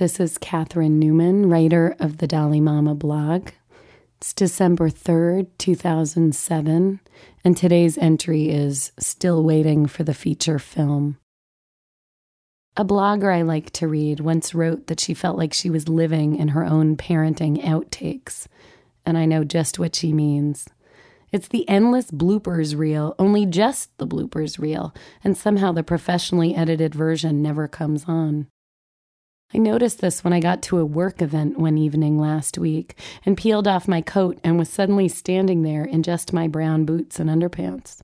This is Catherine Newman, writer of the Dolly Mama blog. It's December 3rd, 2007, and today's entry is Still Waiting for the Feature Film. A blogger I like to read once wrote that she felt like she was living in her own parenting outtakes, and I know just what she means. It's the endless bloopers reel, only just the bloopers reel, and somehow the professionally edited version never comes on. I noticed this when I got to a work event one evening last week and peeled off my coat and was suddenly standing there in just my brown boots and underpants.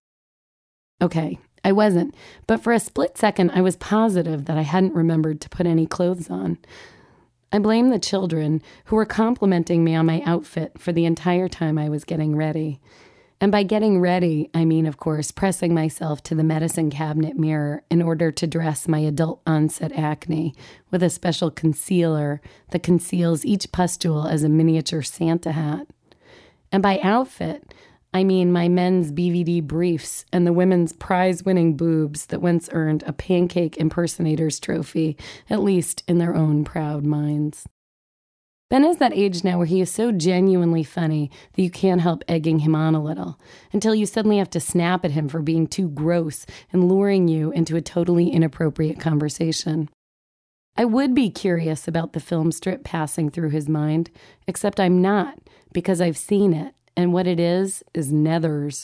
Okay, I wasn't, but for a split second I was positive that I hadn't remembered to put any clothes on. I blame the children who were complimenting me on my outfit for the entire time I was getting ready. And by getting ready, I mean, of course, pressing myself to the medicine cabinet mirror in order to dress my adult-onset acne with a special concealer that conceals each pustule as a miniature Santa hat. And by outfit, I mean my men's BVD briefs and the women's prize-winning boobs that once earned a pancake impersonator's trophy, at least in their own proud minds. Ben is that age now where he is so genuinely funny that you can't help egging him on a little, until you suddenly have to snap at him for being too gross and luring you into a totally inappropriate conversation. I would be curious about the film strip passing through his mind, except I'm not, because I've seen it, and what it is nethers.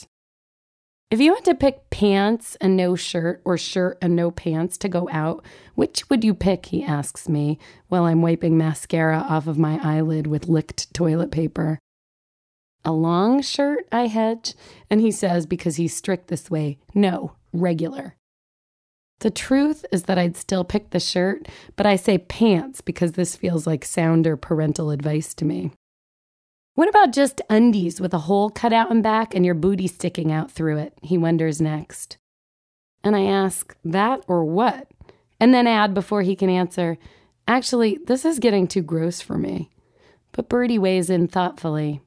If you had to pick pants and no shirt or shirt and no pants to go out, which would you pick, he asks me, while I'm wiping mascara off of my eyelid with licked toilet paper. A long shirt, I hedge, and he says, because he's strict this way, no, regular. The truth is that I'd still pick the shirt, but I say pants because this feels like sounder parental advice to me. What about just undies with a hole cut out in back and your booty sticking out through it? He wonders next. And I ask, that or what? And then add before he can answer, actually, this is getting too gross for me. But Birdie weighs in thoughtfully.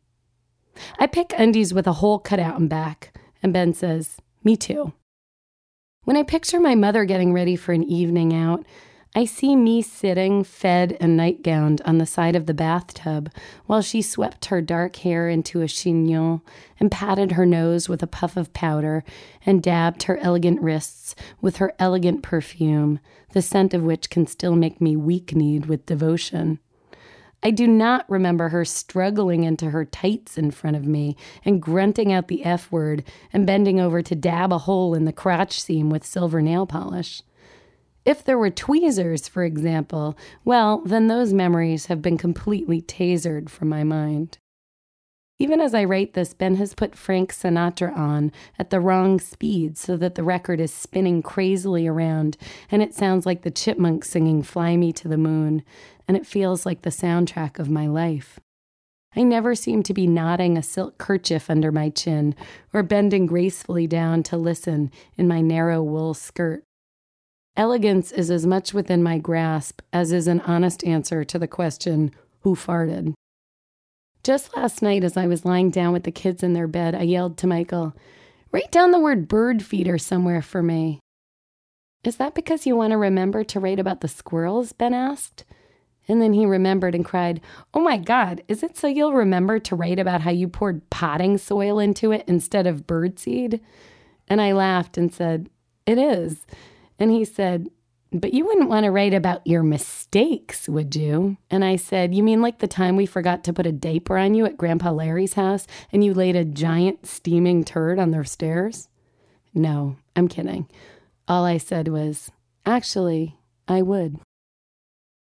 I pick undies with a hole cut out in back. And Ben says, me too. When I picture my mother getting ready for an evening out, I see me sitting, fed and nightgowned on the side of the bathtub while she swept her dark hair into a chignon and patted her nose with a puff of powder and dabbed her elegant wrists with her elegant perfume, the scent of which can still make me weak-kneed with devotion. I do not remember her struggling into her tights in front of me and grunting out the F word and bending over to dab a hole in the crotch seam with silver nail polish. If there were tweezers, for example, well, then those memories have been completely tasered from my mind. Even as I write this, Ben has put Frank Sinatra on at the wrong speed so that the record is spinning crazily around, and it sounds like the Chipmunks singing Fly Me to the Moon, and it feels like the soundtrack of my life. I never seem to be knotting a silk kerchief under my chin or bending gracefully down to listen in my narrow wool skirt. Elegance is as much within my grasp as is an honest answer to the question, who farted? Just last night as I was lying down with the kids in their bed, I yelled to Michael, write down the word bird feeder somewhere for me. Is that because you want to remember to write about the squirrels? Ben asked. And then he remembered and cried, oh my God, is it so you'll remember to write about how you poured potting soil into it instead of birdseed? And I laughed and said, it is. And he said, but you wouldn't want to write about your mistakes, would you? And I said, you mean like the time we forgot to put a diaper on you at Grandpa Larry's house and you laid a giant steaming turd on their stairs? No, I'm kidding. All I said was, actually, I would.